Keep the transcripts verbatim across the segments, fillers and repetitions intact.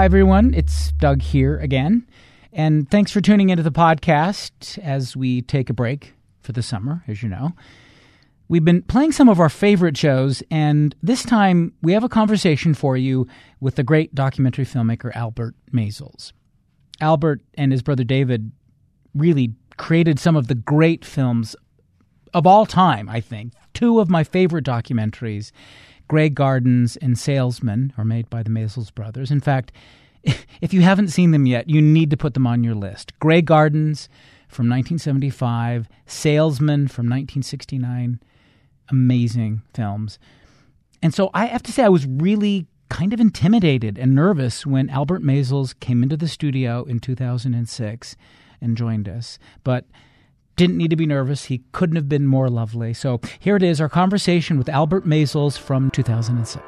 Hi, everyone. It's Doug here again. And thanks for tuning into the podcast as we take a break for the summer, as you know. We've been playing some of our favorite shows, and this time we have a conversation for you with the great documentary filmmaker Albert Maysles. Albert and his brother David really created some of the great films of all time, I think. Two of my favorite documentaries, Grey Gardens and Salesman, are made by the Maysles brothers. In fact, if you haven't seen them yet, you need to put them on your list. Grey Gardens from nineteen seventy-five, Salesman from nineteen sixty-nine. Amazing films. And so I have to say I was really kind of intimidated and nervous when Albert Maysles came into the studio in two thousand six and joined us. But didn't need to be nervous. He couldn't have been more lovely. So here it is, our conversation with Albert Maysles from two thousand six.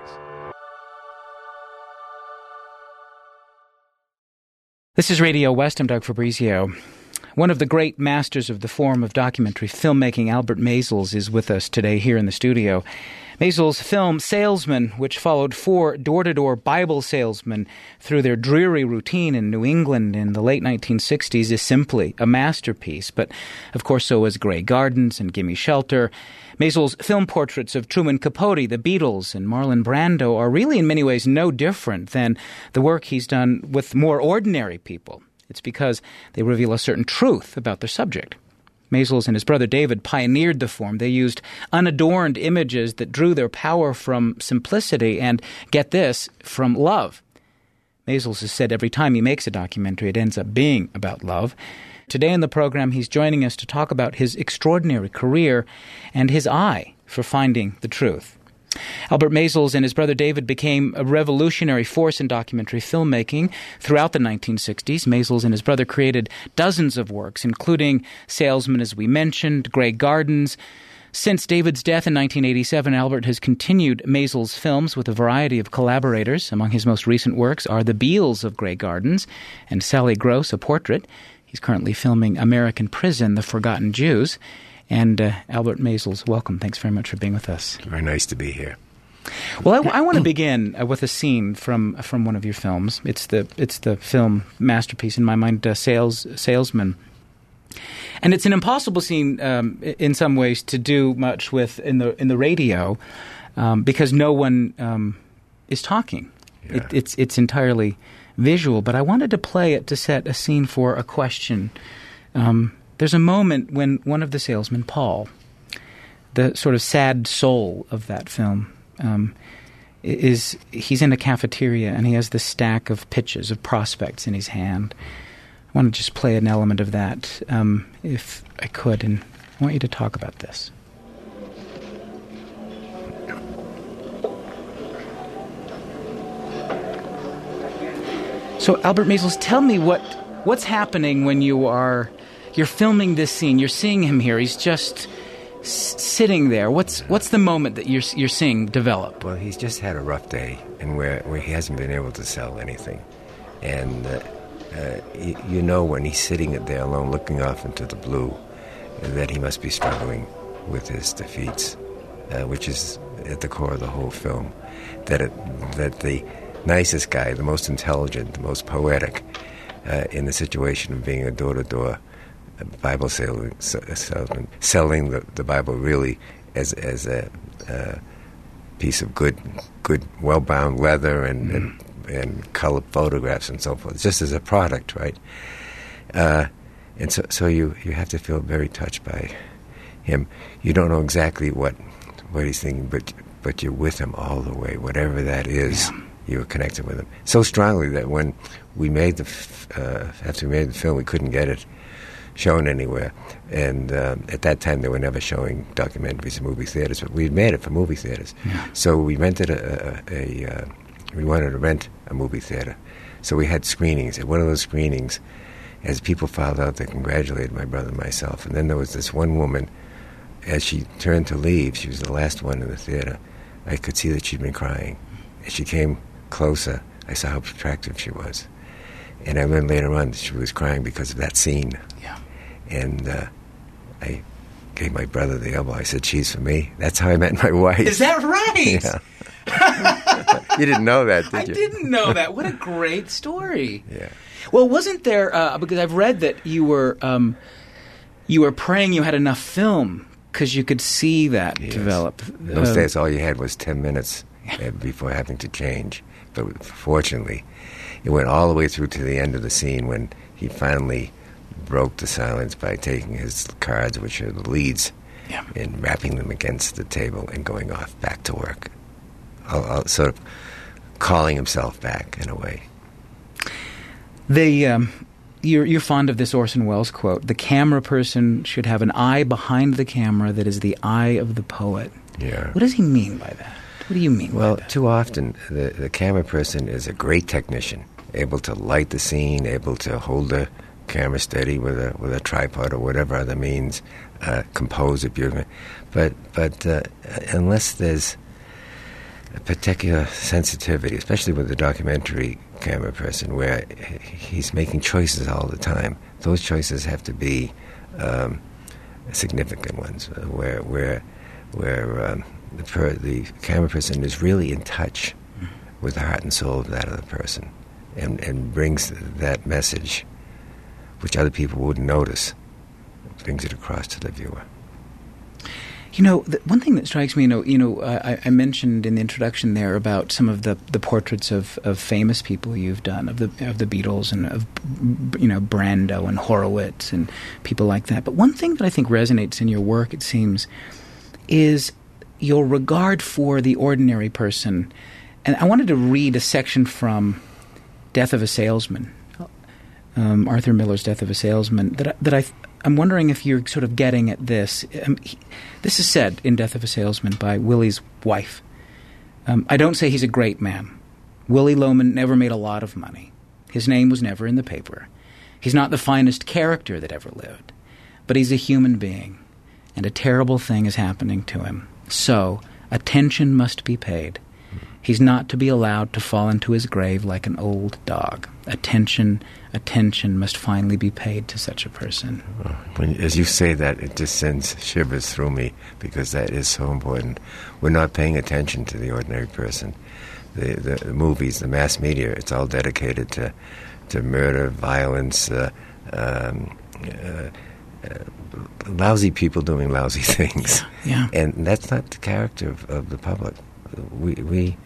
This is Radio West. I'm Doug Fabrizio. One of the great masters of the form of documentary filmmaking, Albert Maysles, is with us today here in the studio. Maysles' film Salesman, which followed four door-to-door Bible salesmen through their dreary routine in New England in the late nineteen sixties, is simply a masterpiece. But, of course, so is Grey Gardens and Gimme Shelter. Maysles' film portraits of Truman Capote, the Beatles, and Marlon Brando are really in many ways no different than the work he's done with more ordinary people. It's because they reveal a certain truth about their subject. Maysles and his brother David pioneered the form. They used unadorned images that drew their power from simplicity and, get this, from love. Maysles has said every time he makes a documentary, it ends up being about love. Today in the program, he's joining us to talk about his extraordinary career and his eye for finding the truth. Albert Maysles and his brother David became a revolutionary force in documentary filmmaking throughout the nineteen sixties. Maysles and his brother created dozens of works, including Salesman, as we mentioned, Grey Gardens. Since David's death in nineteen eighty-seven, Albert has continued Maysles' films with a variety of collaborators. Among his most recent works are The Beals of Grey Gardens and Sally Gross, A Portrait. He's currently filming American Prison, The Forgotten Jews. And uh, Albert Maysles, welcome. Thanks very much for being with us. Very nice to be here. Well, I, I want to begin uh, with a scene from from one of your films. It's the it's the film masterpiece in my mind, uh, Sales Salesman. And it's an impossible scene um, in some ways to do much with in the in the radio um, because no one um, is talking. Yeah. It, it's it's entirely visual. But I wanted to play it to set a scene for a question. Um, There's a moment when one of the salesmen, Paul, the sort of sad soul of that film, um, is he's in a cafeteria and he has this stack of pitches of prospects in his hand. I want to just play an element of that, um, if I could, and I want you to talk about this. So, Albert Maysles, tell me what what's happening when you are... You're filming this scene. You're seeing him here. He's just s- sitting there. What's what's the moment that you're you're seeing develop? Well, he's just had a rough day, and where where he hasn't been able to sell anything, and uh, uh, you, you know when he's sitting there alone, looking off into the blue, that he must be struggling with his defeats, uh, which is at the core of the whole film. That it, that the nicest guy, the most intelligent, the most poetic, uh, in the situation of being a door-to-door Bible salesman, selling the, the Bible really as as a, a piece of good, good, well-bound leather and, mm. and and colored photographs and so forth, just as a product, right? Uh, and so, so you, you have to feel very touched by him. You don't know exactly what what he's thinking, but but you're with him all the way, whatever that is. Yeah. You're connected with him so strongly that when we made the f- uh, after we made the film, we couldn't get it shown anywhere, and um, at that time they were never showing documentaries in movie theaters, but we had made it for movie theaters. Yeah. So we rented a, a, a uh, we wanted to rent a movie theater, so we had screenings. At one of those screenings, as people filed out, they congratulated my brother and myself, and then there was this one woman. As she turned to leave, she was the last one in the theater. I could see that she'd been crying. As she came closer, I saw how attractive she was. And I learned later on that she was crying because of that scene. Yeah. And uh, I gave my brother the elbow. I said, she's for me. That's how I met my wife. Is that right? Yeah. You didn't know that, did I you? I didn't know that. What a great story. Yeah. Well, wasn't there, uh, because I've read that you were um, you were praying you had enough film because you could see that Yes. develop. In those Uh, days, all you had was ten minutes uh, before having to change. But fortunately, it went all the way through to the end of the scene when he finally broke the silence by taking his cards, which are the leads, Yeah. and wrapping them against the table and going off back to work. I'll, I'll sort of calling himself back in a way. They, um, you're, you're fond of this Orson Welles quote, the camera person should have an eye behind the camera that is the eye of the poet. Yeah. What does he mean by that? What do you mean Well, by that? too often, the, the camera person is a great technician, able to light the scene, able to hold the camera steady with a with a tripod or whatever other means, uh, compose it beautifully. But, but uh, unless there's a particular sensitivity, especially with the documentary camera person, where he's making choices all the time. Those choices have to be um, significant ones, uh, where where where um, the, per, the camera person is really in touch with the heart and soul of that other person, and and brings that message, which other people wouldn't notice, brings it across to the viewer. You know, the, one thing that strikes me, you know, you know, uh, I, I mentioned in the introduction there about some of the, the portraits of, of famous people you've done, of the of the Beatles and of, you know, Brando and Horowitz and people like that. But one thing that I think resonates in your work, it seems, is your regard for the ordinary person. And I wanted to read a section from Death of a Salesman, um, Arthur Miller's Death of a Salesman, that I, that I. I'm wondering if you're sort of getting at this. Um, he, this is said in Death of a Salesman by Willie's wife. Um, I don't say he's a great man. Willie Loman never made a lot of money. His name was never in the paper. He's not the finest character that ever lived. But he's a human being, and a terrible thing is happening to him. So, attention must be paid. He's not to be allowed to fall into his grave like an old dog. Attention, attention must finally be paid to such a person. When, as you say that, it just sends shivers through me, because that is so important. We're not paying attention to the ordinary person. The, the, the movies, the mass media, it's all dedicated to to murder, violence, uh, um, uh, uh, lousy people doing lousy things. Yeah. And that's not the character of, of the public. We we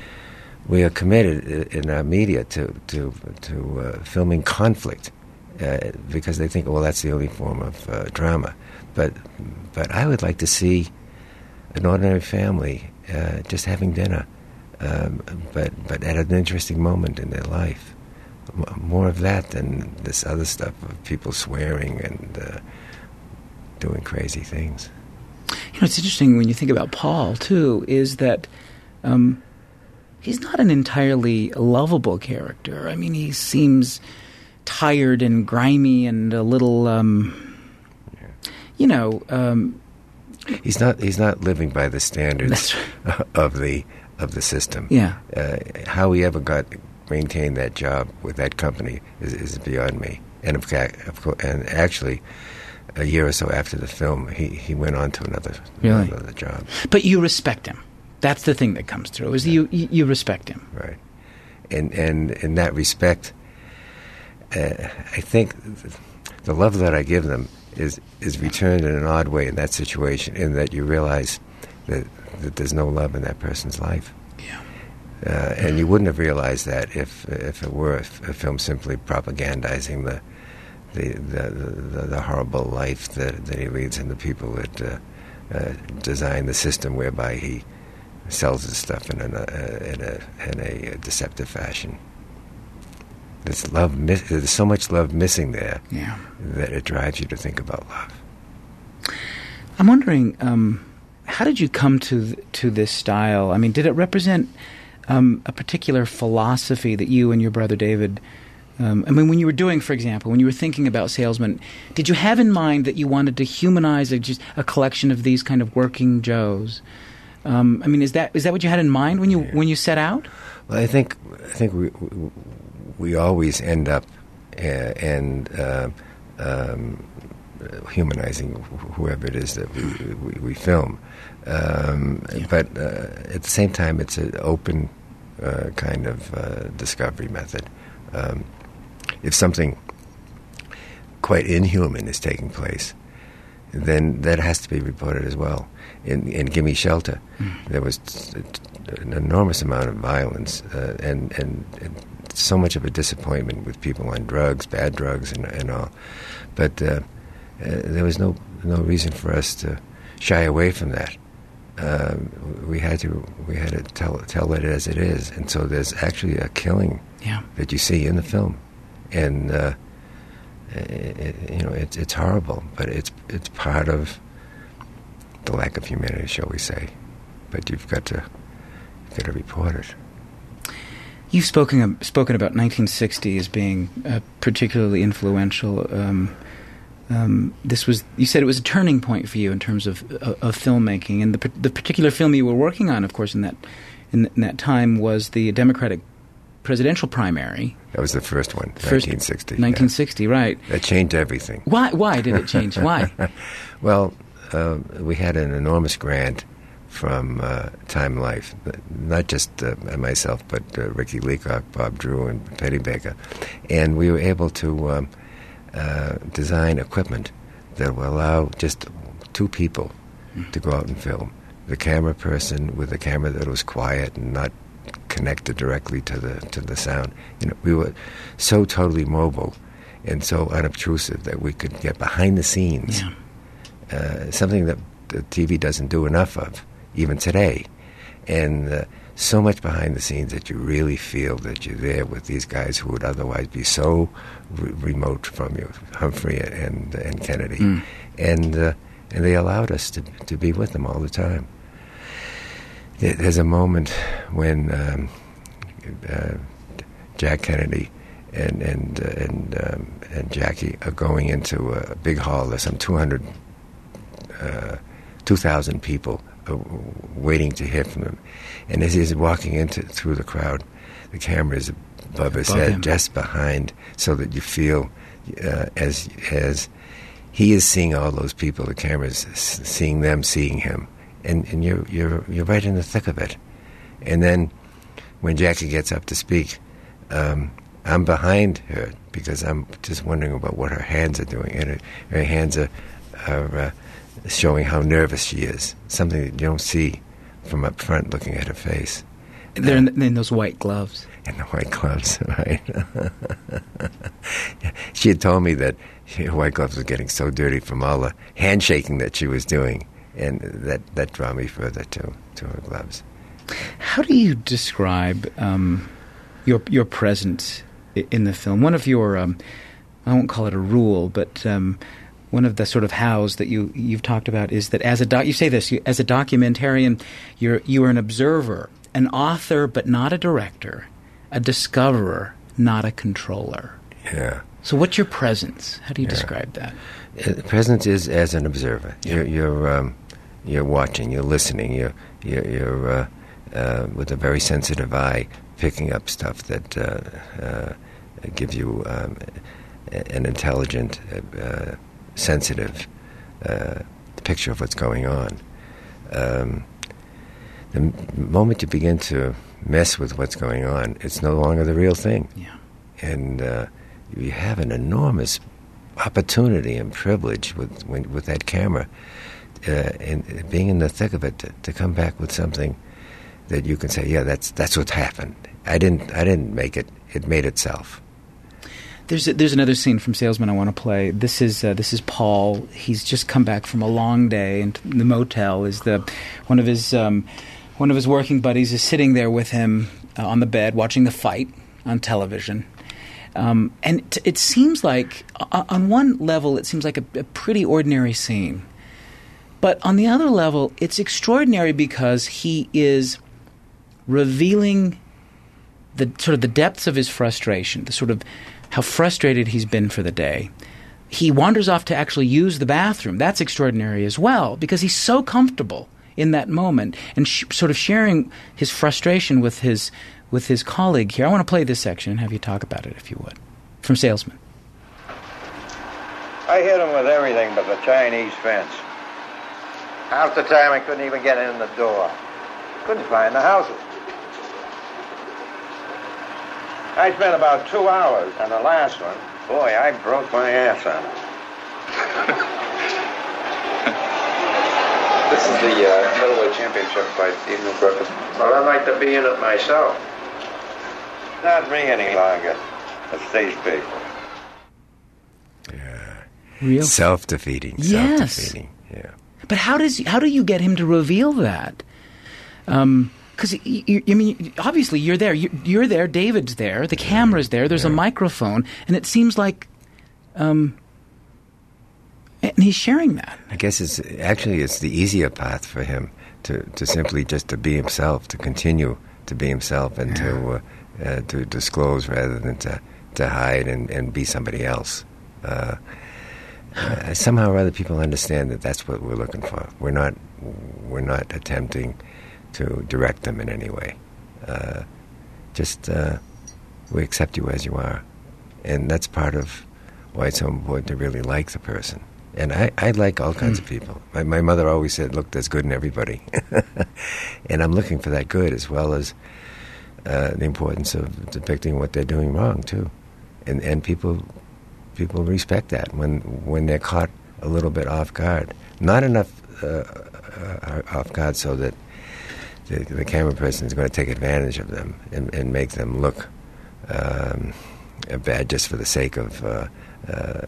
we are committed in our media to to to uh, filming conflict, uh, because they think, well, that's the only form of uh, drama. But but I would like to see an ordinary family uh, just having dinner, um, but but at an interesting moment in their life. M- more of that than this other stuff of people swearing and uh, doing crazy things. You know, it's interesting when you think about Paul, too, is that um, he's not an entirely lovable character. I mean, he seems tired and grimy and a little, um, Yeah. you know... Um, He's not. He's not living by the standards That's right. of the of the system. Yeah. Uh, how he ever got maintained that job with that company is, is beyond me. And of, ca- of course, and actually, a year or so after the film, he, he went on to another Really? another job. But you respect him. That's the thing that comes through, is you, you you respect him. Right. And and in that respect, uh, I think the love that I give them is is returned in an odd way in that situation, in that you realize that, that there's no love in that person's life. Yeah. Uh, and you wouldn't have realized that if if it were a, f- a film simply propagandizing the the the, the, the horrible life that, that he leads and the people that uh, uh, design the system whereby he sells his stuff in, an, uh, in a in a deceptive fashion. There's love. Mis- there's so much love missing there Yeah. that it drives you to think about love. I'm wondering, um, how did you come to th- to this style? I mean, did it represent um, a particular philosophy that you and your brother David... Um, I mean, when you were doing, for example, when you were thinking about Salesman, did you have in mind that you wanted to humanize a, just a collection of these kind of working Joes? Um, I mean, is that is that what you had in mind when you Yeah. when you set out? Well, I think I think we we, we always end up uh, and uh, um, humanizing wh- whoever it is that we we, we film, um, Yeah. but uh, at the same time, it's an open uh, kind of uh, discovery method. Um, if something quite inhuman is taking place, then that has to be reported as well. In, in Gimme Shelter, mm. there was an enormous amount of violence uh, and, and, and so much of a disappointment with people on drugs, bad drugs, and, and all. But uh, uh, there was no no reason for us to shy away from that. Uh, we had to we had to tell tell it as it is, and so there's actually a killing yeah. that you see in the film, and uh, it, you know it's it's horrible, but it's it's part of the lack of humanity, shall we say? But you've got to you've got to report it. You've spoken spoken about nineteen sixty as being uh, particularly influential. Um, um, this was you said it was a turning point for you in terms of of, of filmmaking, and the the particular film you were working on, of course, in that in, in that time was the Democratic presidential primary. That was the first one, first, nineteen sixty. nineteen sixty, yeah. Right? That changed everything. Why? Why did it change? Why? Well, uh, we had an enormous grant from uh, Time Life, not just uh, myself, but uh, Ricky Leacock, Bob Drew, and Petty Baker. And we were able to um, uh, design equipment that will allow just two people mm. to go out and film. The camera person with a camera that was quiet and not connected directly to the to the sound. You know, we were so totally mobile and so unobtrusive that we could get behind the scenes, yeah. uh, something that the T V doesn't do enough of, even today. And uh, so much behind the scenes that you really feel that you're there with these guys who would otherwise be so re- remote from you, Humphrey and and Kennedy. Mm. And uh, and they allowed us to to be with them all the time. There's a moment when um, uh, Jack Kennedy and and uh, and um, and Jackie are going into a big hall. There's some two hundred, uh, two thousand people uh, waiting to hear from him. And as he's walking into through the crowd, the camera is above his above head, him. Just behind, so that you feel uh, as as he is seeing all those people. The camera is seeing them, seeing him. And, and you're you're you're right in the thick of it. And then when Jackie gets up to speak, um, I'm behind her because I'm just wondering about what her hands are doing. And her, her hands are, are uh, showing how nervous she is, something that you don't see from up front looking at her face. They're in, in those white gloves. In the white gloves, right. She had told me that her white gloves were getting so dirty from all the handshaking that she was doing. And that, that drew me further to, to her gloves. How do you describe um, your your presence in the film? One of your, um, I won't call it a rule, but um, one of the sort of hows that you, you've talked about is that as a doc, you say this, you, as a documentarian, you're you are an observer, an author but not a director, a discoverer, not a controller. Yeah. So what's your presence? How do you yeah. describe that? Uh, presence is as an observer. Yeah. You're... you're um, You're watching, you're listening, you're, you're, you're uh, uh, with a very sensitive eye, picking up stuff that uh, uh, gives you um, an intelligent, uh, sensitive uh, picture of what's going on. Um, the m- moment you begin to mess with what's going on, it's no longer the real thing. Yeah. And uh, you have an enormous opportunity and privilege with when, with that camera. Uh, and being in the thick of it, to, to come back with something that you can say, yeah, that's that's what's happened. I didn't I didn't make it; it made itself. There's a, there's another scene from Salesman I want to play. This is uh, this is Paul. He's just come back from a long day, and the motel is the one of his um, one of his working buddies is sitting there with him uh, on the bed watching the fight on television. Um, and t- it seems like, uh, on one level, it seems like a, a pretty ordinary scene. But on the other level, it's extraordinary because he is revealing the sort of the depths of his frustration, the sort of how frustrated he's been for the day. He wanders off to actually use the bathroom. That's extraordinary as well because he's so comfortable in that moment and sh- sort of sharing his frustration with his with his colleague here. I want to play this section and have you talk about it, if you would, from Salesman. I hit him with everything but the Chinese fence. Half the time I couldn't even get in the door. Couldn't find the houses. I spent about two hours on the last one. Boy, I broke my ass on it. This is the uh, middleweight championship fight, Evening Breakfast. Well, I'd like to be in it myself. Not me any longer. It's these people. Yeah. Real Self-defeating. Yes. Self-defeating. Yeah. But how does how do you get him to reveal that? Um, because I mean, obviously you're there. You're, you're there. David's there. The camera's there. There's yeah. a microphone, and it seems like, um, and he's sharing that. I guess it's actually it's the easier path for him to, to simply just to be himself, to continue to be himself, and yeah. to uh, uh, to disclose rather than to to hide and, and be somebody else. Uh, uh, somehow or other, people understand that that's what we're looking for. We're not we're not attempting to direct them in any way. Uh, just uh, we accept you as you are, and that's part of why it's so important to really like the person. And I, I like all kinds mm. of people. My, my mother always said, "Look, there's good in everybody," and I'm looking for that good as well as uh, the importance of depicting what they're doing wrong too. And and people people respect that when when they're caught a little bit off guard, not enough uh, uh, off guard so that the, the camera person is going to take advantage of them and, and make them look um, bad just for the sake of uh, uh,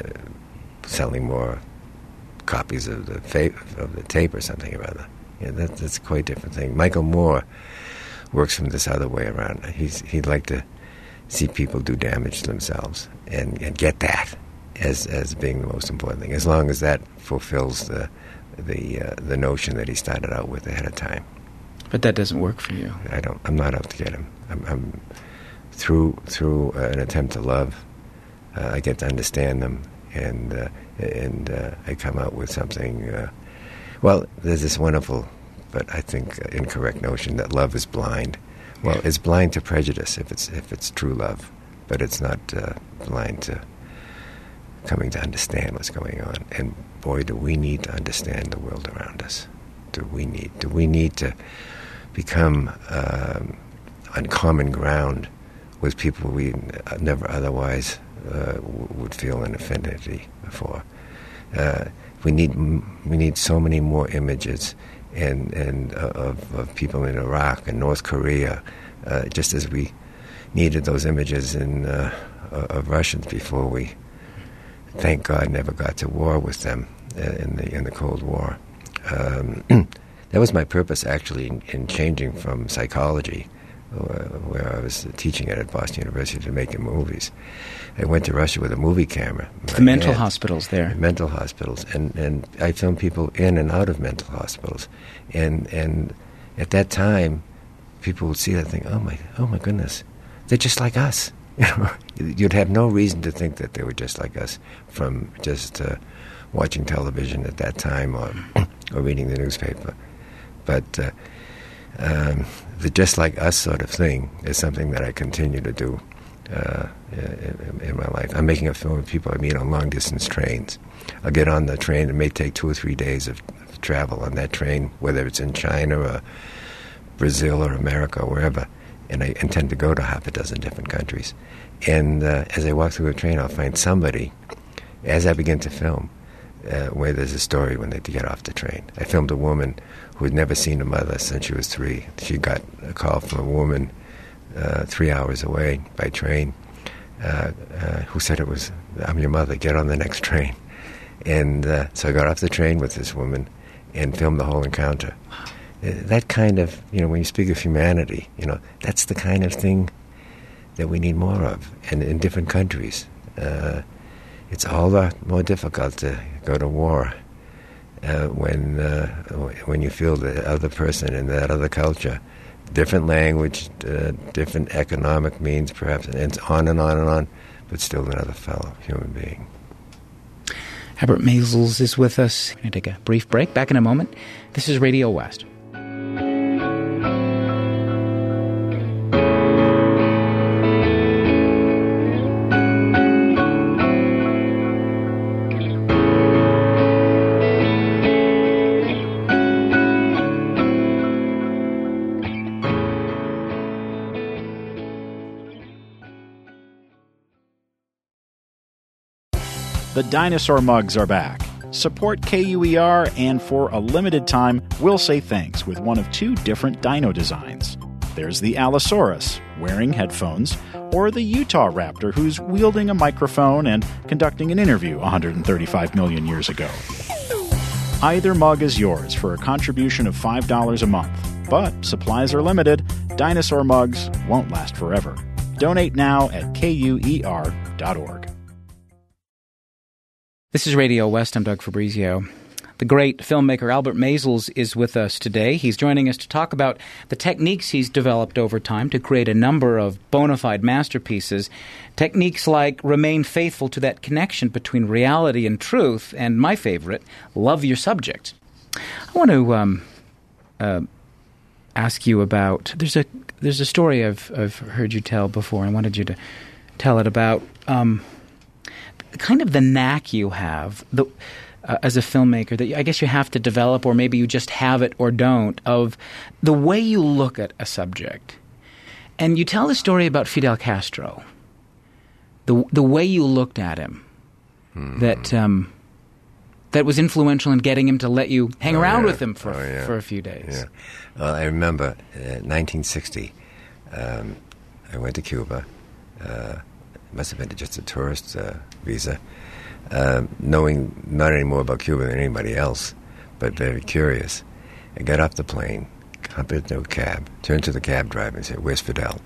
selling more copies of the fa- of the tape or something or other. Yeah, that, that's quite a different thing. Michael Moore works from this other way around. He's he'd like to see people do damage to themselves and, and get that as as being the most important thing, as long as that fulfills the the uh, the notion that he started out with ahead of time. But that doesn't work for you. I don't. I'm not out to get him. I'm, I'm through through uh, an attempt to love. Uh, I get to understand them, and uh, and uh, I come out with something. Uh, well, there's this wonderful, but I think uh, incorrect notion that love is blind. Well, it's blind to prejudice if it's if it's true love, but it's not uh, blind to coming to understand what's going on. And boy, do we need to understand the world around us. Do we need? Do we need to become um, on common ground with people we never otherwise uh, w- would feel an affinity for? Uh, we need we need so many more images and and uh, of, of people in Iraq and North Korea, uh, just as we needed those images in uh, of Russians before we, thank God, never got to war with them uh, in the in the Cold War. Um, that was my purpose, actually, in, in changing from psychology, uh, where I was teaching it at Boston University, to making movies. I went to Russia with a movie camera. The mental aunt, hospitals there. Mental hospitals, and, and I filmed people in and out of mental hospitals, and and at that time, people would see that and think, oh my, oh my goodness, they're just like us. You know, you'd have no reason to think that they were just like us from just uh, watching television at that time or or reading the newspaper. But uh, um, the just like us sort of thing is something that I continue to do uh, in, in my life. I'm making a film of people I meet on long distance trains. I'll get on the train. It may take two or three days of, of travel on that train, whether it's in China or Brazil or America or wherever. And I intend to go to half a dozen different countries. And uh, as I walk through the train, I'll find somebody, as I begin to film, uh, where there's a story when they get off the train. I filmed a woman who had never seen her mother since she was three. She got a call from a woman uh, three hours away by train uh, uh, who said it was, I'm your mother, get on the next train. And uh, so I got off the train with this woman and filmed the whole encounter. That kind of, you know, when you speak of humanity, you know, that's the kind of thing that we need more of, and in different countries. Uh, it's all the more difficult to go to war uh, when uh, when you feel the other person in that other culture, different language, uh, different economic means, perhaps, and it's on and on and on, but still another fellow human being. Albert Maysles is with us. We're going to take a brief break. Back in a moment. This is Radio West. The dinosaur mugs are back. Support K U E R, and for a limited time, we'll say thanks with one of two different dino designs. There's the Allosaurus, wearing headphones, or the Utah Raptor, who's wielding a microphone and conducting an interview one hundred thirty-five million years ago. Either mug is yours for a contribution of five dollars a month, but supplies are limited. Dinosaur mugs won't last forever. Donate now at K U E R dot org. This is Radio West. I'm Doug Fabrizio. The great filmmaker Albert Maysles is with us today. He's joining us to talk about the techniques he's developed over time to create a number of bona fide masterpieces. Techniques like remain faithful to that connection between reality and truth, and my favorite, love your subject. I want to um, uh, ask you about, there's a there's a story I've, I've heard you tell before. I wanted you to tell it about um, kind of the knack you have the, uh, as a filmmaker that I guess you have to develop, or maybe you just have it or don't, of the way you look at a subject. And you tell the story about Fidel Castro, the the way you looked at him, hmm. that um, that was influential in getting him to let you hang oh, around yeah. with him for oh, yeah. for a few days. Yeah. Well, I remember uh, nineteen sixty, um, I went to Cuba. Uh, must have been just a tourist uh, visa, uh, knowing not any more about Cuba than anybody else, but very curious. I got off the plane, hopped into a cab, turned to the cab driver and said, "Where's Fidel?"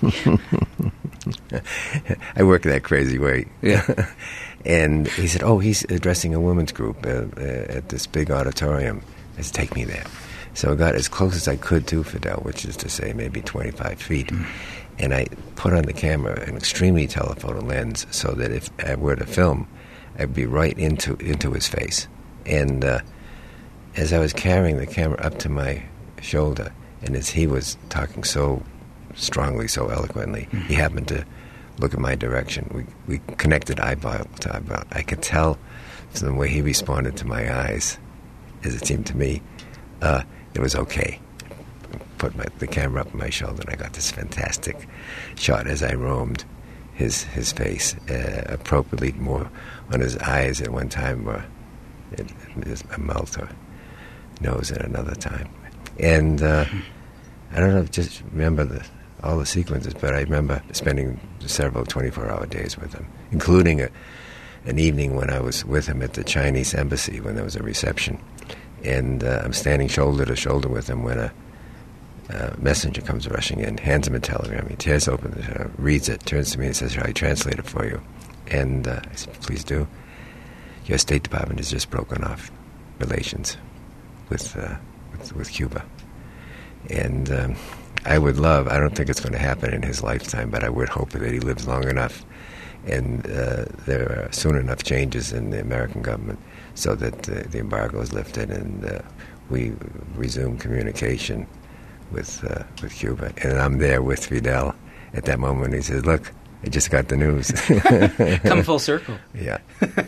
I work that crazy way. Yeah. And he said, "Oh, he's addressing a women's group uh, uh, at this big auditorium." I said, "Take me there." So I got as close as I could to Fidel, which is to say maybe twenty-five feet. Mm. And I put on the camera an extremely telephoto lens so that if I were to film, I'd be right into into his face. And uh, as I was carrying the camera up to my shoulder, and as he was talking so strongly, so eloquently, mm-hmm. he happened to look in my direction. We we connected eyeball to eyeball. I could tell from the way he responded to my eyes, as it seemed to me, uh, it was okay. Put my, the camera up on my shoulder, and I got this fantastic shot as I roamed his his face, uh, appropriately more on his eyes at one time, or it, his mouth or nose at another time. And uh, I don't know, just remember the, all the sequences, but I remember spending several twenty-four hour days with him, including a, an evening when I was with him at the Chinese embassy when there was a reception. And uh, I'm standing shoulder to shoulder with him when a Uh, messenger comes rushing in, hands him a telegram. He tears open it, uh, reads it, turns to me and says, "I translate it for you." And uh, I said, "Please do. Your State Department has just broken off relations with uh, with, with Cuba." And um, I would love, I don't think it's going to happen in his lifetime, but I would hope that he lives long enough and uh, there are soon enough changes in the American government so that uh, the embargo is lifted and uh, we resume communication with uh, with Cuba. And I'm there with Fidel at that moment. He says, "Look, I just got the news." Come full circle. Yeah.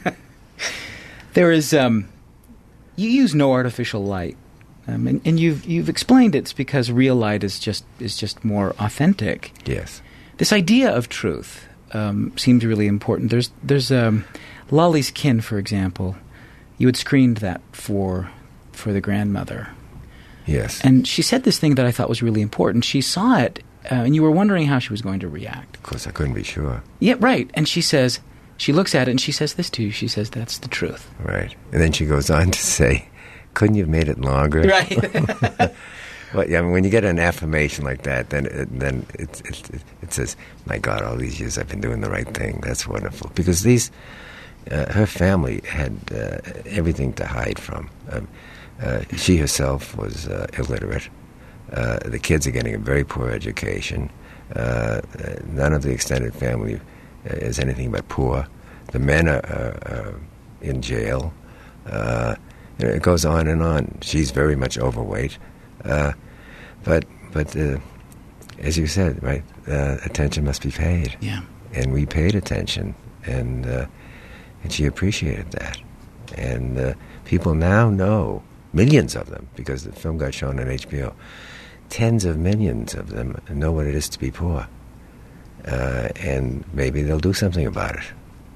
There is, um, you use no artificial light. Um, and, and you've you've explained it's because real light is just is just more authentic. Yes. This idea of truth um, seems really important. There's there's um, Lolly's Kin, for example. You had screened that for for the grandmother. Yes. And she said this thing that I thought was really important. She saw it, uh, and you were wondering how she was going to react. Of course, I couldn't be sure. Yeah, right. And she says, she looks at it and she says this to you. She says, "That's the truth." Right. And then she goes on to say, "Couldn't you have made it longer?" Right. Well, yeah, I mean, when you get an affirmation like that, then it, then it, it, it, it says, "My God, all these years I've been doing the right thing." That's wonderful. Because these, uh, her family had uh, everything to hide from. Um, Uh, she herself was uh, illiterate. Uh, the kids are getting a very poor education. Uh, none of the extended family is anything but poor. The men are, are, are in jail. Uh, you know, it goes on and on. She's very much overweight. Uh, but, but uh, as you said, right, uh, attention must be paid. Yeah. And we paid attention, and, uh, and she appreciated that. And uh, people now know, millions of them, because the film got shown on H B O, tens of millions of them know what it is to be poor. Uh, and maybe they'll do something about it.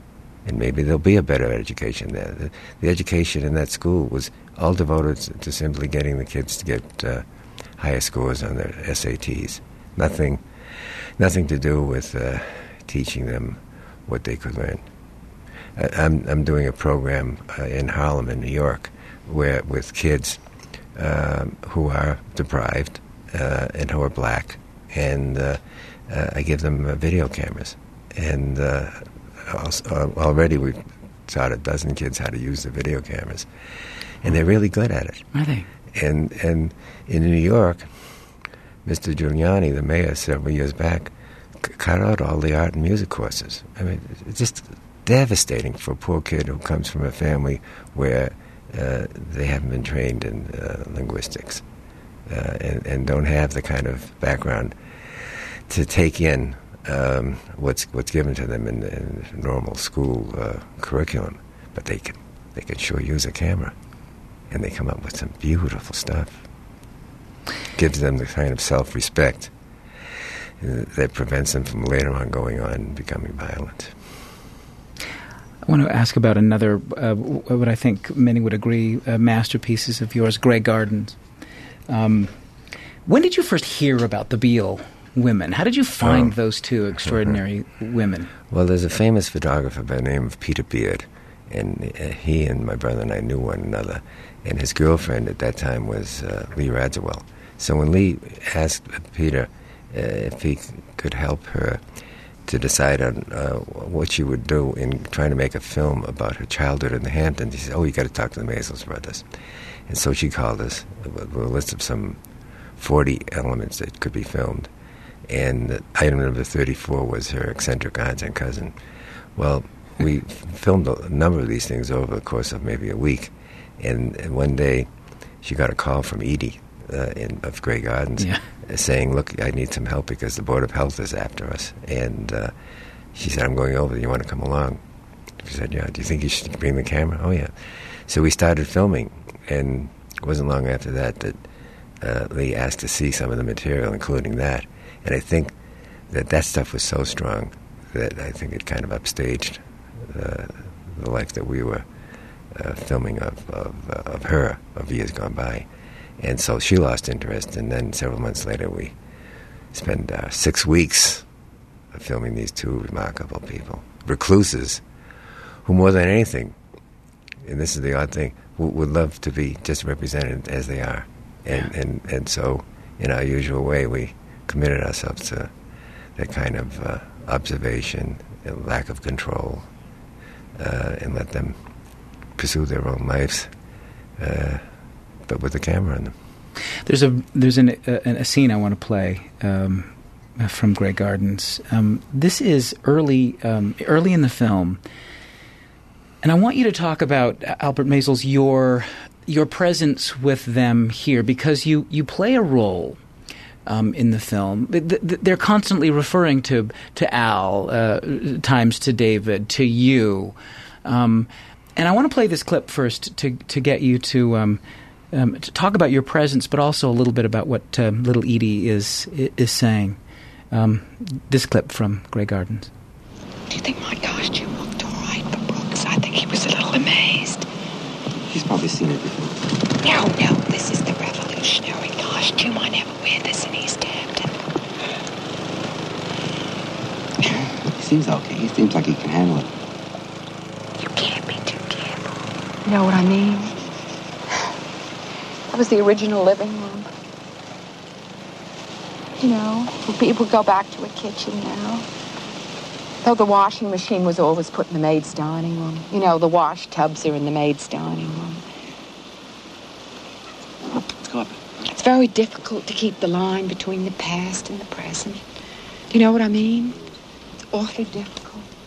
and maybe there'll be a better education there. The, the education in that school was all devoted to simply getting the kids to get uh, higher scores on their S A Ts. Nothing, nothing to do with uh, teaching them what they could learn. I, I'm I'm doing a program uh, in Harlem, in New York, where with kids um, who are deprived uh, and who are black, and uh, uh, I give them uh, video cameras, and uh, also, uh, already we've taught a dozen kids how to use the video cameras, and they're really good at it. Are they? And and in New York, Mister Giuliani, the mayor, several years back, c- cut out all the art and music courses. I mean, it's just devastating for a poor kid who comes from a family where uh, they haven't been trained in uh, linguistics uh, and, and don't have the kind of background to take in um, what's what's given to them in, in normal school uh, curriculum. But they can they can sure use a camera, and they come up with some beautiful stuff. Gives them the kind of self-respect that prevents them from later on going on and becoming violent. I want to ask about another, uh, what I think many would agree, uh, masterpieces of yours, Grey Gardens. Um, when did you first hear about the Beale women? How did you find oh. those two extraordinary women? Well, there's a famous photographer by the name of Peter Beard, and uh, he and my brother and I knew one another, and his girlfriend at that time was uh, Lee Radziwill. So when Lee asked Peter uh, if he could help her to decide on uh, what she would do in trying to make a film about her childhood in the Hamptons, he said, oh, you got to talk to the Maysles brothers. And so she called us with a list of some forty elements that could be filmed. And item number thirty-four was her eccentric aunt and cousin. Well, we filmed a number of these things over the course of maybe a week. And, and one day she got a call from Edie, Uh, in, of Grey Gardens, yeah. uh, saying, look, I need some help because the Board of Health is after us. And uh, she said, I'm going over. Do you want to come along? She said, yeah. Do you think you should bring the camera? Oh, yeah. So we started filming, and it wasn't long after that that uh, Lee asked to see some of the material, including that. And I think that that stuff was so strong that I think it kind of upstaged uh, the life that we were uh, filming of, of, uh, of her of years gone by. And so she lost interest, and then several months later we spent uh, six weeks filming these two remarkable people, recluses, who more than anything, and this is the odd thing, w- would love to be just represented as they are. And, yeah. and, and so in our usual way we committed ourselves to that kind of uh, observation and lack of control uh, and let them pursue their own lives. Uh, but with the camera in them. There's a there's an, a, a scene I want to play um, from Grey Gardens. Um, this is early um, early in the film, and I want you to talk about, Albert Maysles, your your presence with them here, because you, you play a role um, in the film. They're constantly referring to to Al, uh, times to David, to you, um, and I want to play this clip first to to get you to. Um, Um, to talk about your presence, but also a little bit about what uh, little Edie is is saying. Um, this clip from Grey Gardens. Do you think my costume looked all right for Brooks? I think he was a little amazed. He's probably seen it before. No, no, this is the revolutionary costume. I never wear this in East Hampton. He seems okay. He seems like he can handle it. You can't be too careful. You know what I mean? That was the original living room. You know, people go back to a kitchen now. Though the washing machine was always put in the maid's dining room. You know, the wash tubs are in the maid's dining room. Let's go up. It's very difficult to keep the line between the past and the present. Do you know what I mean? It's awfully difficult.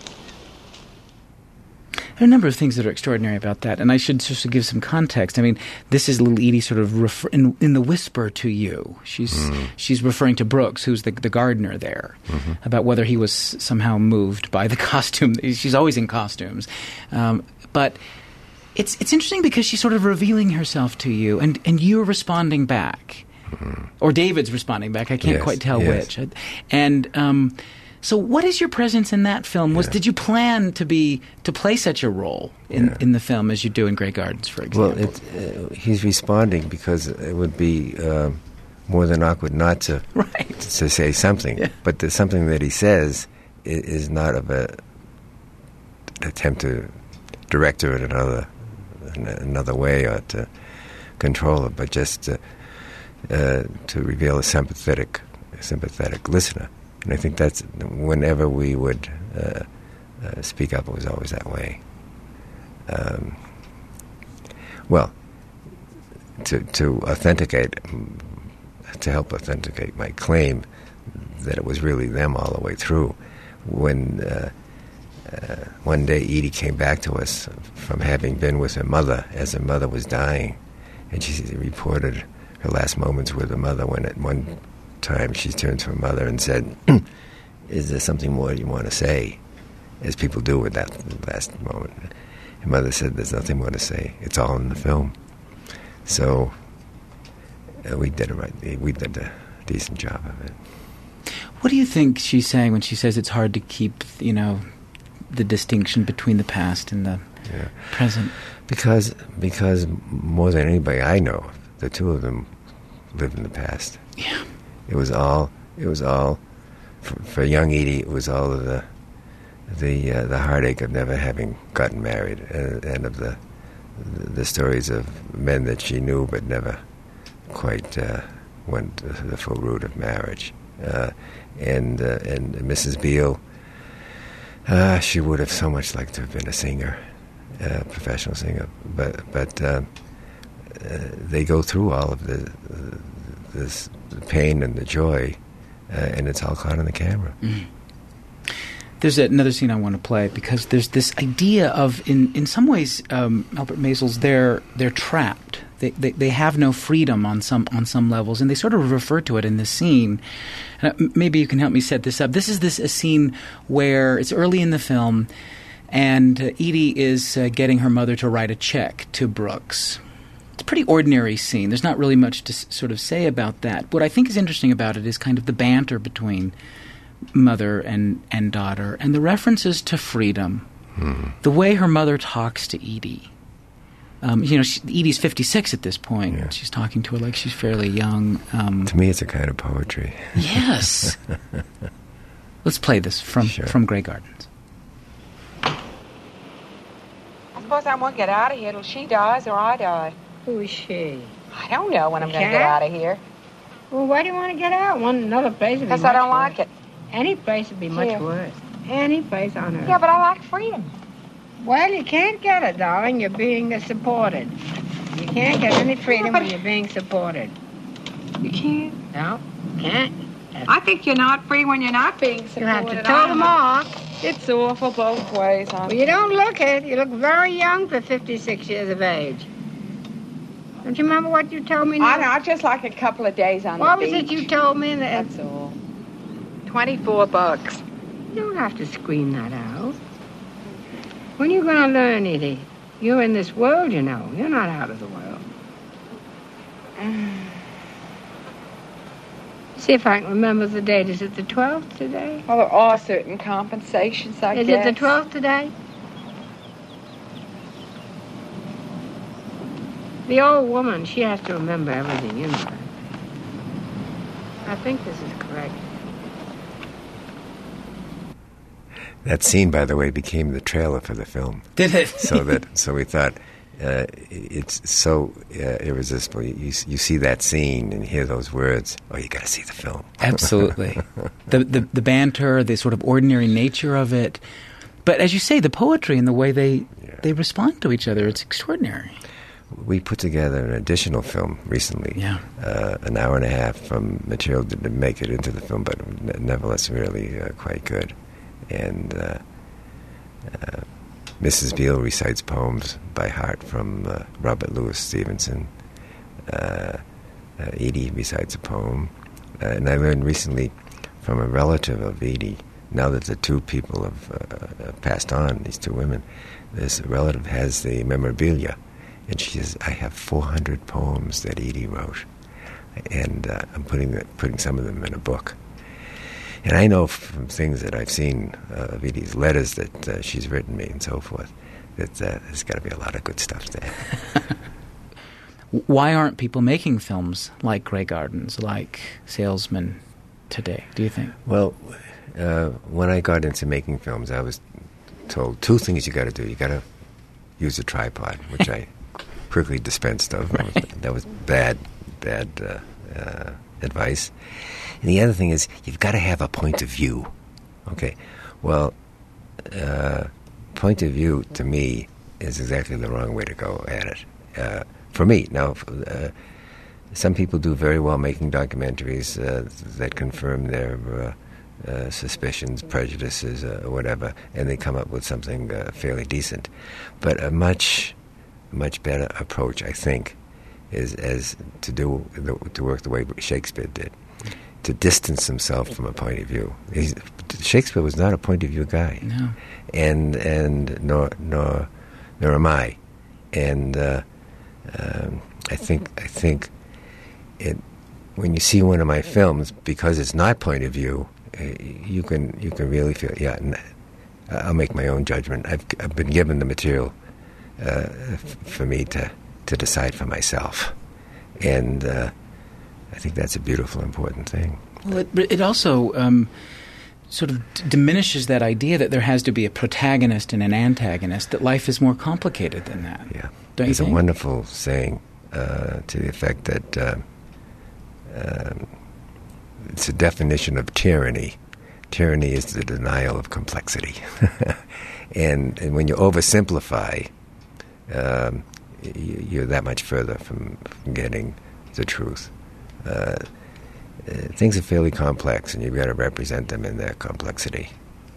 There are a number of things that are extraordinary about that, and I should just give some context. I mean, this is little Edie sort of refer- in, in the whisper to you. She's mm. she's referring to Brooks, who's the, the gardener there, mm-hmm. about whether he was somehow moved by the costume. She's always in costumes. Um, but it's it's interesting because she's sort of revealing herself to you, and, and you're responding back. Mm-hmm. Or David's responding back. I can't yes, quite tell yes. which. And um, So what is your presence in that film? Was Yeah. Did you plan to be to play such a role in, Yeah. in the film as you do in Grey Gardens, for example? Well, it, uh, he's responding because it would be uh, more than awkward not to right. to say something. Yeah. But the something that he says is, is not of a attempt to direct her in another in another way or to control her, but just to, uh, to reveal a sympathetic sympathetic listener. And I think that's whenever we would uh, uh, speak up, it was always that way. Um, well, to to authenticate, to help authenticate my claim that it was really them all the way through. When uh, uh, one day Edie came back to us from having been with her mother as her mother was dying, and she reported her last moments with her mother when at one time she turned to her mother and said, "Is there something more you want to say?" As people do with that last moment. Her mother said, "There's nothing more to say. It's all in the film." So uh, we did a right. We did a decent job of it. What do you think she's saying when she says it's hard to keep, you know, the distinction between the past and the Yeah. present? Because because more than anybody I know, the two of them lived in the past. Yeah. It was all. It was all. For, for young Edie, it was all of the the uh, the heartache of never having gotten married, and, and of the the stories of men that she knew but never quite uh, went the, the full route of marriage. Uh, and uh, and Missus Beale, uh, she would have so much liked to have been a singer, a professional singer, but but uh, uh, they go through all of the uh, this the pain and the joy, uh, and it's all caught on the camera. Mm. There's another scene I want to play because there's this idea of, in, in some ways, um, Albert Maysles, they're they're trapped. They, they they have no freedom on some on some levels, and they sort of refer to it in this scene. Uh, maybe you can help me set this up. This is this a scene where it's early in the film, and uh, Edie is uh, getting her mother to write a check to Brooks. It's a pretty ordinary scene. There's not really much to s- sort of say about that. What I think is interesting about it is kind of the banter between mother and, and daughter, and the references to freedom, Hmm. the way her mother talks to Edie. Um, you know, she, Edie's fifty-six at this point. Yeah. She's talking to her like she's fairly young. Um, To me, it's a kind of poetry. yes. Let's play this from, Sure. from Grey Gardens. I suppose I won't get out of here till she dies or I die. Who is she? I don't know when I'm The going to get cat? out of here. Well, why do you want to get out? One another place would be Because much I don't worse. like it. Any place would be much Here. worse. Any place on earth. Yeah, but I like freedom. Well, you can't get it, darling. You're being supported. You can't get any freedom but- when you're being supported. You can't. No, can't. I think you're not free when you're not being supported. You have to toe them off. It's awful both ways. Well, you don't look it. You look very young for fifty-six years of age. Don't you remember what you told me now? I know. I just like a couple of days on What the was beach. it you told me? That That's all. Twenty-four bucks. You don't have to scream that out. When are you going to learn, Edie? You're in this world, you know. You're not out of the world. See if I can remember the date. Is it the twelfth today? Well, there are certain compensations, I Is guess. it the twelfth today? The old woman, she has to remember everything, you know that. I think this is correct. That scene, by the way, became the trailer for the film. Did it? so that so we thought uh, it's so uh, irresistible. You, you you see that scene and hear those words. Oh, you got to see the film. Absolutely. the, the the banter, the sort of ordinary nature of it. But as you say, the poetry and the way they, Yeah. they respond to each other, it's extraordinary. We put together an additional film recently, Yeah. uh, an hour and a half from material that didn't make it into the film, but n- nevertheless really uh, quite good. And uh, uh, Missus Beale recites poems by heart from uh, Robert Louis Stevenson. Uh, uh, Edie recites a poem. Uh, and I learned recently from a relative of Edie, now that the two people have uh, passed on, these two women, this relative has the memorabilia. And she says, I have four hundred poems that Edie wrote. And uh, I'm putting the, putting some of them in a book. And I know from things that I've seen, uh, Vidi's letters that uh, she's written me and so forth, that uh, there's got to be a lot of good stuff there. Why aren't people making films like Grey Gardens, like Salesman today, do you think? Well, uh, when I got into making films, I was told two things you got to do. You got to use a tripod, which I quickly dispensed of. Right. That, was, that was bad, bad uh, uh, advice. And the other thing is, you've got to have a point of view. Okay, well, uh, point of view to me is exactly the wrong way to go at it. Uh, for me, now, uh, some people do very well making documentaries uh, that confirm their uh, uh, suspicions, prejudices, uh, or whatever, and they come up with something uh, fairly decent. But a much, much better approach, I think, is as to do the, to work the way Shakespeare did, to distance himself from a point of view. He's, Shakespeare was not a point of view guy, no, and and nor nor nor am I, and uh, um, I think I think it when you see one of my films, because it's not point of view, uh, you can you can really feel yeah. n- I'll make my own judgment. I've I've been given the material uh, f- for me to. to decide for myself, and uh, I think that's a beautiful, important thing. Well, it, but it also um, sort of d- diminishes that idea that there has to be a protagonist and an antagonist, that life is more complicated than that. Yeah. Don't There's you think? a wonderful saying uh, to the effect that uh, um, it's a definition of tyranny. Tyranny is the denial of complexity. and, and when you oversimplify, um, you're that much further from, from getting the truth. Uh, uh, things are fairly complex, and you've got to represent them in their complexity.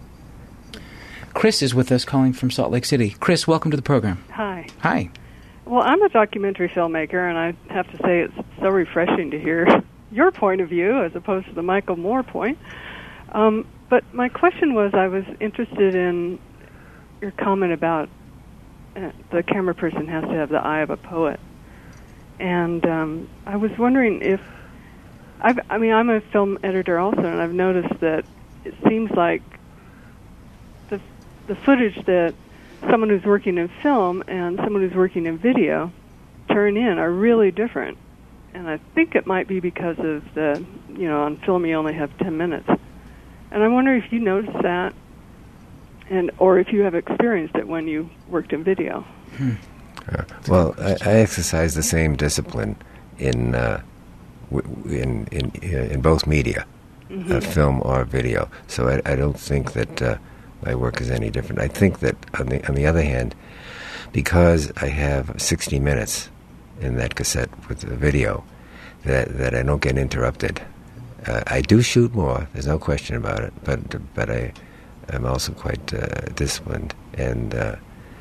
Chris is with us, calling from Salt Lake City. Chris, welcome to the program. Hi. Hi. Well, I'm a documentary filmmaker, and I have to say it's so refreshing to hear your point of view as opposed to the Michael Moore point. Um, but my question was, I was interested in your comment about Uh, the camera person has to have the eye of a poet. And um, I was wondering if, I've, I mean, I'm a film editor also, and I've noticed that it seems like the the footage that someone who's working in film and someone who's working in video turn in are really different. And I think it might be because of the, you know, on film you only have ten minutes. And I wonder if you noticed that, and or if you have experienced it when you worked in video. Hmm. Uh, well, I, I exercise the same discipline in uh, w- in, in in both media, mm-hmm. uh, film or video. So I, I don't think that uh, my work is any different. I think that on the on the other hand, because I have sixty minutes in that cassette with the video, that that I don't get interrupted. Uh, I do shoot more. There's no question about it. But but I. I'm also quite uh, disciplined, and uh,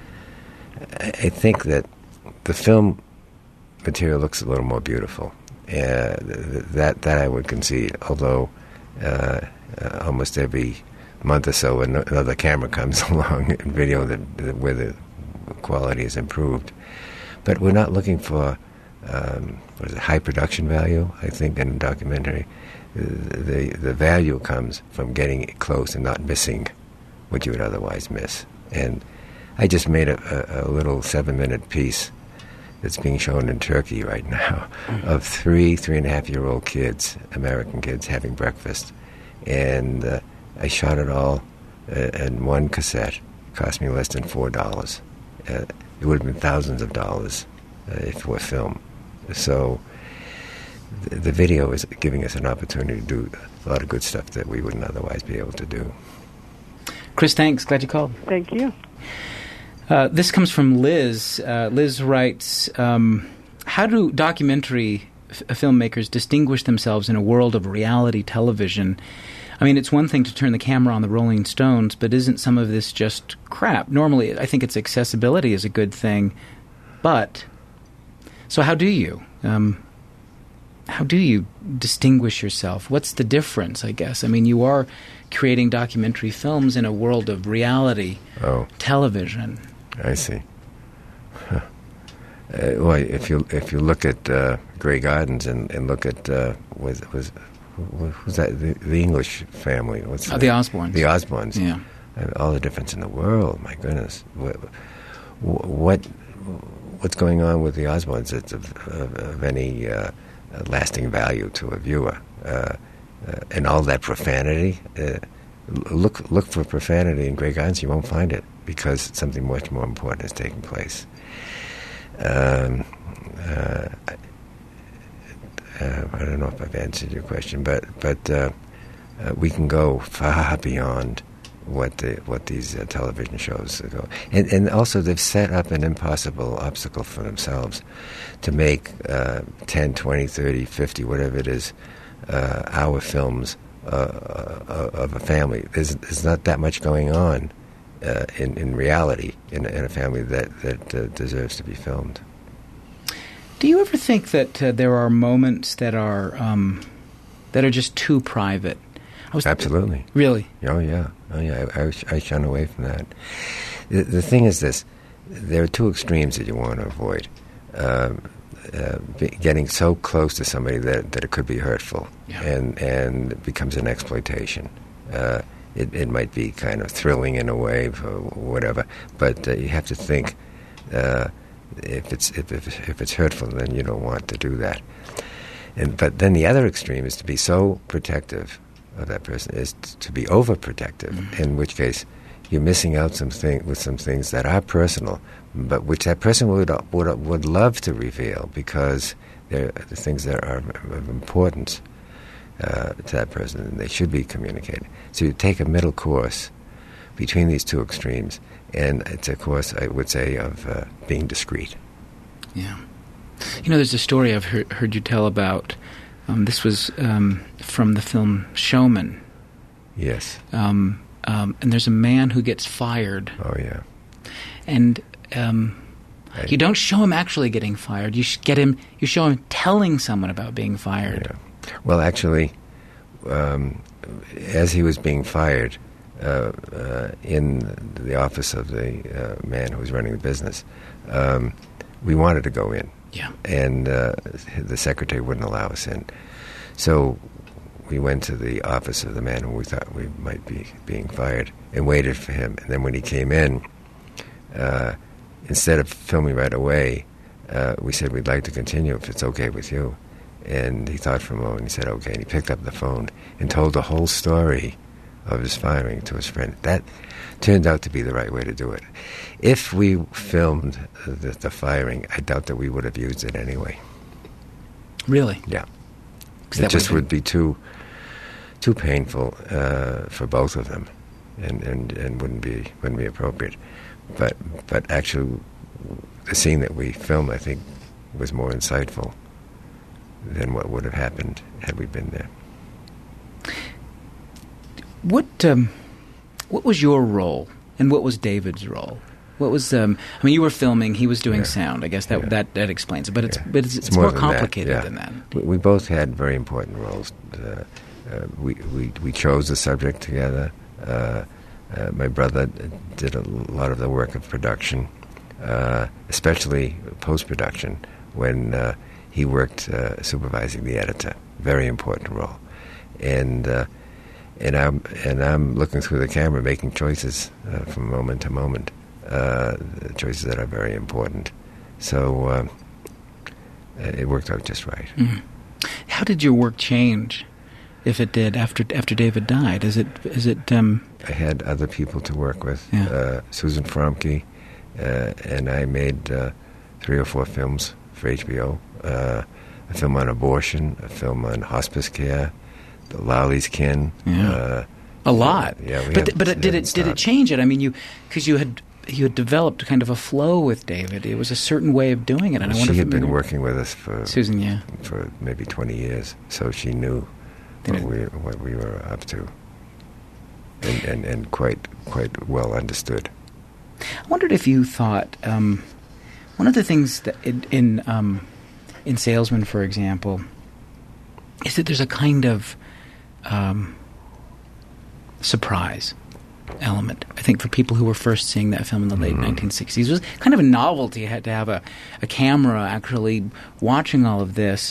I, I think that the film material looks a little more beautiful. Uh, th- that that I would concede. Although uh, uh, almost every month or so, another camera comes along in video that, that where the quality is improved. But we're not looking for um, what is it, high production value. I think in a documentary, the the value comes from getting it close and not missing what you would otherwise miss. And I just made a, a, a little seven-minute piece that's being shown in Turkey right now mm-hmm. of three, three-and-a-half-year-old kids, American kids, having breakfast. And uh, I shot it all uh, in one cassette. It cost me less than four dollars. Uh, it would have been thousands of dollars uh, if it were film. So the, the video is giving us an opportunity to do a lot of good stuff that we wouldn't otherwise be able to do. Chris, thanks. Glad you called. Thank you. Uh, this comes from Liz. Uh, Liz writes, um, how do documentary f- filmmakers distinguish themselves in a world of reality television? I mean, it's one thing to turn the camera on the Rolling Stones, but isn't some of this just crap? Normally, I think it's accessibility is a good thing, but... So how do you? Um, how do you distinguish yourself? What's the difference, I guess? I mean, you are creating documentary films in a world of reality oh. television. I see. Huh. Uh, well, if you if you look at uh, Grey Gardens and, and look at uh, was was who's that? The, the English family. What's oh, the Osbournes. The Osbournes. Yeah. Uh, all the difference in the world. My goodness. What what what's going on with the Osbournes that's of, of, of any uh, lasting value to a viewer? Uh, uh, and all that profanity. Uh, look look for profanity in Grey Gardens. You won't find it because something much more important is taking place. Um, uh, uh, I don't know if I've answered your question, but but uh, uh, we can go far beyond what the what these uh, television shows go, and and also they've set up an impossible obstacle for themselves to make uh, ten, twenty, thirty, fifty, whatever it is, uh, hour films uh, uh, of a family. There's there's not that much going on uh, in in reality in, in a family that that uh, deserves to be filmed. Do you ever think that uh, there are moments that are um, that are just too private? I was Absolutely. Th- really? Oh yeah. Oh yeah. I, I, I shun away from that. The, the thing is this: there are two extremes that you want to avoid. Um, uh, be, getting so close to somebody that, that it could be hurtful, yeah. and and it becomes an exploitation. Uh, it it might be kind of thrilling in a way, or whatever, but uh, you have to think. Uh, If it's if, if if it's hurtful, then you don't want to do that. And but then the other extreme is to be so protective of that person, is t- to be overprotective. Mm-hmm. In which case, you're missing out some thing with some things that are personal, but which that person would would would love to reveal because they're the things that are of importance uh, to that person, and they should be communicated. So you take a middle course between these two extremes. And it's a course, I would say, of uh, being discreet. Yeah. You know, there's a story I've heard, heard you tell about. Um, this was um, from the film Showman. Yes. Um, um, and there's a man who gets fired. Oh, yeah. And um, I, you don't show him actually getting fired. You get him. You show him telling someone about being fired. Yeah. Well, actually, um, as he was being fired, Uh, uh, in the office of the uh, man who was running the business, um, we wanted to go in. Yeah. And uh, the secretary wouldn't allow us in. So we went to the office of the man who we thought we might be being fired and waited for him. And then when he came in, uh, instead of filming right away, uh, we said, we'd like to continue if it's okay with you. And he thought for a moment, and he said, okay. And he picked up the phone and told the whole story of his firing to his friend. That turned out to be the right way to do it. If we filmed the, the firing, I doubt that we would have used it anyway. Really? Yeah. It just would be too too painful uh, for both of them, and, and, and wouldn't be wouldn't be appropriate. But but actually, the scene that we filmed, I think, was more insightful than what would have happened had we been there. What um, what was your role, and what was David's role? What was um, I mean, you were filming; he was doing yeah. sound. I guess that yeah. that, that explains it. But it's yeah. but it's, it's, it's more, more than complicated that. Yeah. than that. We, we both had very important roles. Uh, uh, we, we we chose the subject together. Uh, uh, my brother did a lot of the work of production, uh, especially post production, when uh, he worked uh, supervising the editor. Very important role, and. Uh, And I'm and I'm looking through the camera, making choices uh, from moment to moment, uh, choices that are very important. So uh, it worked out just right. Mm. How did your work change, if it did, after after David died? Is it is it? Um... I had other people to work with. Yeah. Uh, Susan Fromke, uh, and I made uh, three or four films for H B O. Uh, a film on abortion, a film on hospice care. The Lowley's Kin, yeah. uh, a lot. Yeah, we but have, but it, did it stopped. did it change it? I mean, you because you had you had developed kind of a flow with David. It was a certain way of doing it, and well, I wonder she if had it been made working with us for Susan, yeah, for maybe twenty years, so she knew what we what we were up to, and, and and quite quite well understood. I wondered if you thought um, one of the things that in in, um, in Salesman, for example, is that there's a kind of Um, surprise element. I think for people who were first seeing that film in the late mm-hmm. nineteen sixties, it was kind of a novelty. You had to have a, a camera actually watching all of this,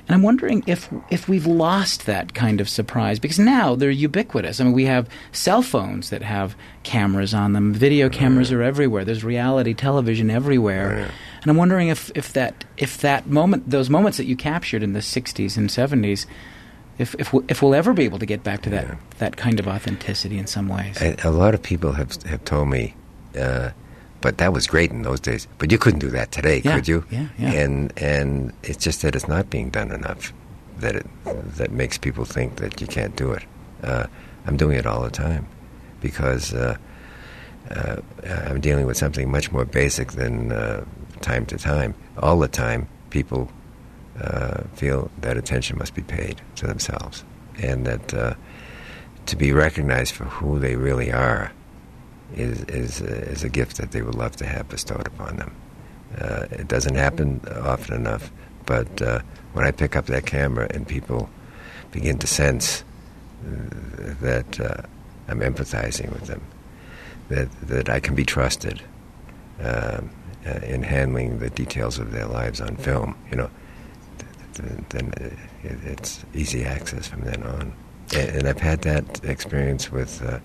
And I'm wondering if if we've lost that kind of surprise, because now they're ubiquitous. I mean, we have cell phones that have cameras on them. Video cameras are everywhere. There's reality television everywhere. Oh, yeah. And I'm wondering if, if that if that moment, those moments that you captured in the sixties and seventies, if if, we, if we'll ever be able to get back to that, Yeah. that kind of authenticity in some ways. A, a lot of people have have told me, uh, but that was great in those days. But you couldn't do that today, Yeah, could you? yeah, yeah. And and it's just that it's not being done enough. That it that makes people think that you can't do it. Uh, I'm doing it all the time because uh, uh, I'm dealing with something much more basic than uh, time to time. All the time, people uh, feel that attention must be paid to themselves, and that uh, to be recognized for who they really are is is uh, is a gift that they would love to have bestowed upon them. Uh, it doesn't happen often enough, but uh, when I pick up that camera and people begin to sense uh, that uh, I'm empathizing with them, that that I can be trusted um, uh, in handling the details of their lives on film, you know, th- th- then it, it's easy access from then on. And, and I've had that experience with Uh,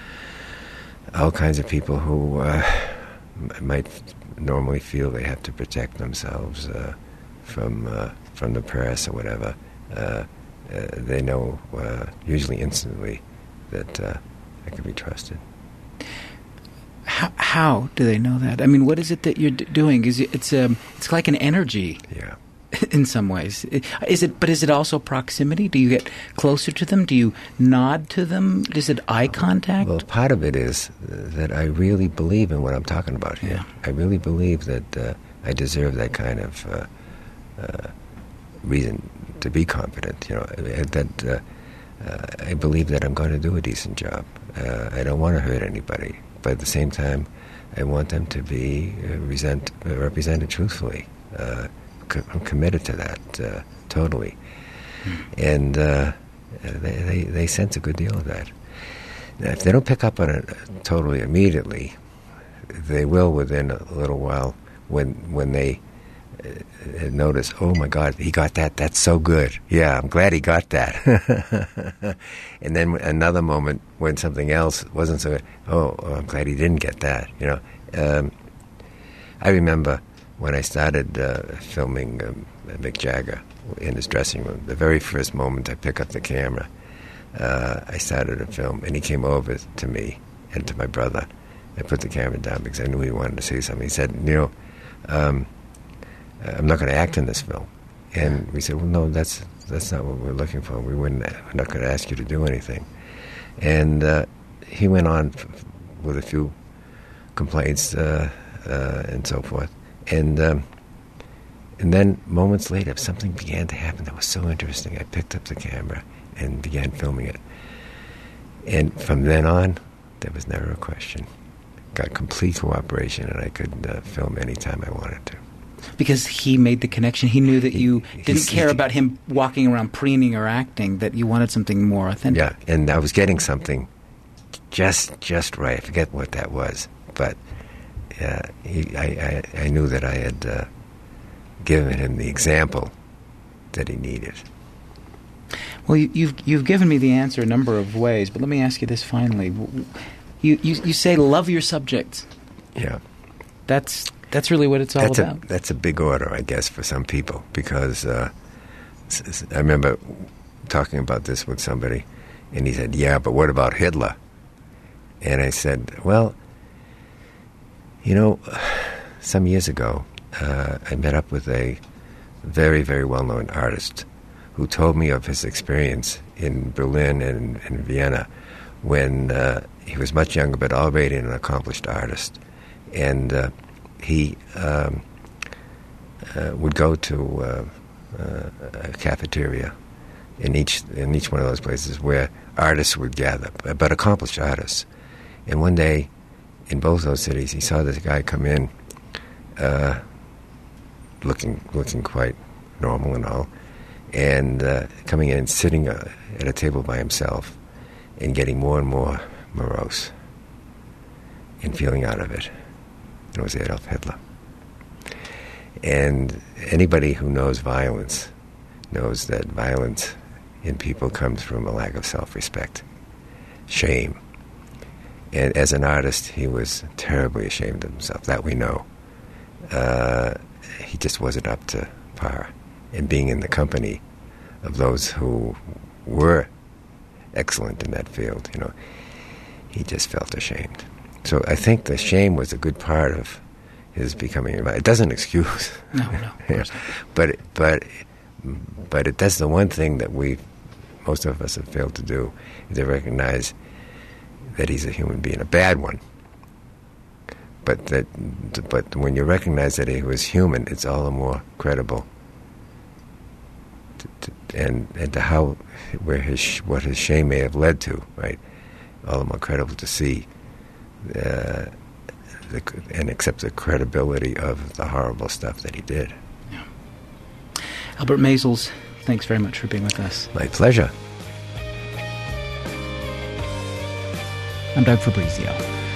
all kinds of people who uh, m- might normally feel they have to protect themselves uh, from uh, from the press or whatever. Uh, uh, they know uh, usually instantly that uh, I can be trusted. How, how do they know that? I mean, what is it that you're d- doing? Is it, it's um, it's like an energy. Yeah. In some ways, is it? But is it also proximity? Do you get closer to them? Do you nod to them? Is it eye contact? Well, part of it is that I really believe in what I'm talking about here. Yeah. I really believe that uh, I deserve that kind of uh, uh, reason to be confident. You know, that uh, uh, I believe that I'm going to do a decent job. Uh, I don't want to hurt anybody, but at the same time, I want them to be uh, resent, uh, represented truthfully. Uh, I'm committed to that uh, totally, mm. and uh, they, they they sense a good deal of that. Now, if they don't pick up on it totally immediately, they will within a little while when when they uh, notice, oh my God, he got that. That's so good. Yeah, I'm glad he got that. And then another moment when something else wasn't so good. Oh, oh I'm glad he didn't get that. You know, um, I remember. When I started uh, filming um, Mick Jagger in his dressing room, the very first moment I pick up the camera, uh, I started a film, and he came over to me and to my brother. I put the camera down because I knew he wanted to see something. He said, you know, um, I'm not going to act in this film. And we said, well, no, that's that's not what we're looking for. We wouldn't, we're not going to ask you to do anything. And uh, he went on f- with a few complaints uh, uh, and so forth. And um, and then moments later, something began to happen that was so interesting. I picked up the camera and began filming it. And from then on, there was never a question. Got complete cooperation, and I could uh, film anytime I wanted to. Because he made the connection. He knew that he, you didn't care he, about him walking around preening or acting, that you wanted something more authentic. Yeah, and I was getting something just just right. I forget what that was, but... Uh, he, I, I, I knew that I had uh, given him the example that he needed. Well, you, you've you've given me the answer a number of ways, but let me ask you this finally. You you, you say love your subjects. Yeah, that's that's really what it's all that's about. A, that's a big order, I guess, for some people, because uh, I remember talking about this with somebody, and he said, "Yeah, but what about Hitler?" And I said, "Well, you know, some years ago, uh, I met up with a very, very well-known artist who told me of his experience in Berlin and in Vienna when uh, he was much younger but already an accomplished artist. And uh, he um, uh, would go to uh, uh, a cafeteria in each, in each one of those places where artists would gather, but accomplished artists. And one day, in both those cities, he saw this guy come in, uh, looking looking quite normal and all, and uh, coming in and sitting uh, at a table by himself and getting more and more morose and feeling out of it. It was Adolf Hitler. And anybody who knows violence knows that violence in people comes from a lack of self-respect, shame. And as an artist, he was terribly ashamed of himself. That we know. Uh, he just wasn't up to par. And being in the company of those who were excellent in that field, you know, he just felt ashamed. So I think the shame was a good part of his becoming. It doesn't excuse. No, no. Yeah. But but but it does the one thing that we, most of us, have failed to do, is to recognize that he's a human being, a bad one. But that, but when you recognize that he was human, it's all the more credible. To, to, and and to how, where his what his shame may have led to, right? All the more credible to see, uh, the, and accept the credibility of the horrible stuff that he did. Yeah. Albert Maysles, thanks very much for being with us. My pleasure. I'm Doug Fabrizio.